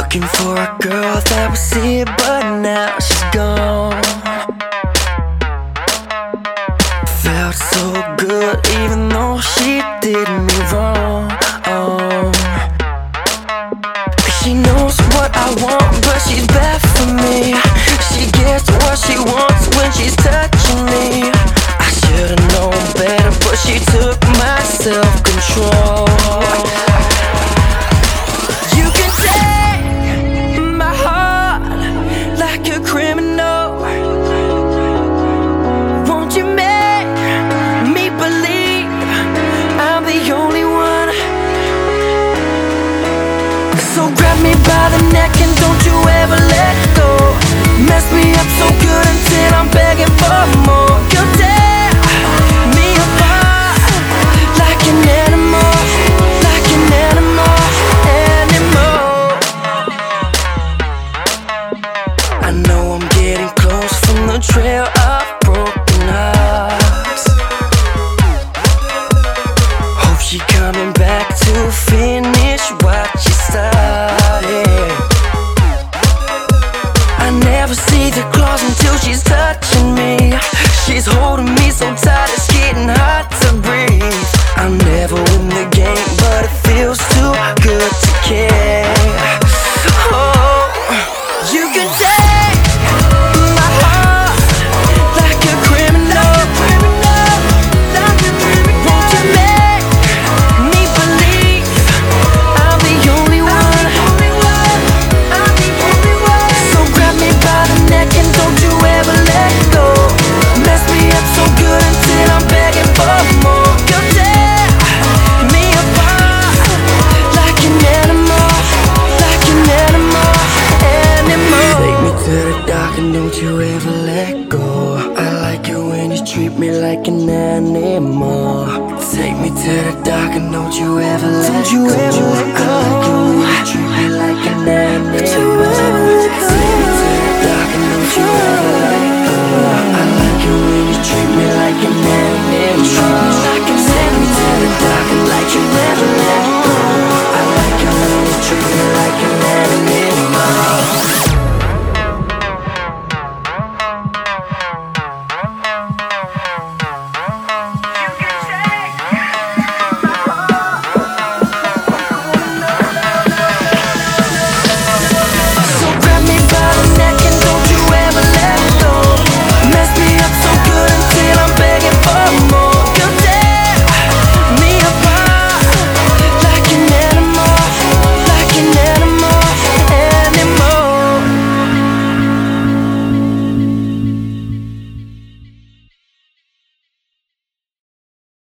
Looking for a girl that was here, but now she's gone. Felt so good even though she did me wrong. She knows what I want, but she's bad for me. She gets what she wants when she's touching me. I should've known better, but she took my self-control. You can take my heart like a criminal. Won't you make me believe I'm the only one? So grab me by the neck and don't you ever let go. Mess me up so good until I'm begging for more. You tear me apart like an animal, like an animal, animal. I know I'm getting close from the trail of broken hearts. Hope she coming back to finish what she started. I never see the claws until she's touching me. She's holding me so tight it's getting hard to breathe. I'm never in the game, but it feels too good to care. Oh, you can take my heart like a criminal. Won't you make me believe I'm the only one? So grab me by the neck and don't you ever let go. Mess me up so good until I'm begging for more. You tear me apart like an animal, like an animal, animal. Take me to the dark and don't you ever let go. I like it when you treat me like an animal. Take me to the dark and don't you ever let go. I like it when you treat me like an animal. Take me to the dark and don't you ever let go. I like it when you treat me like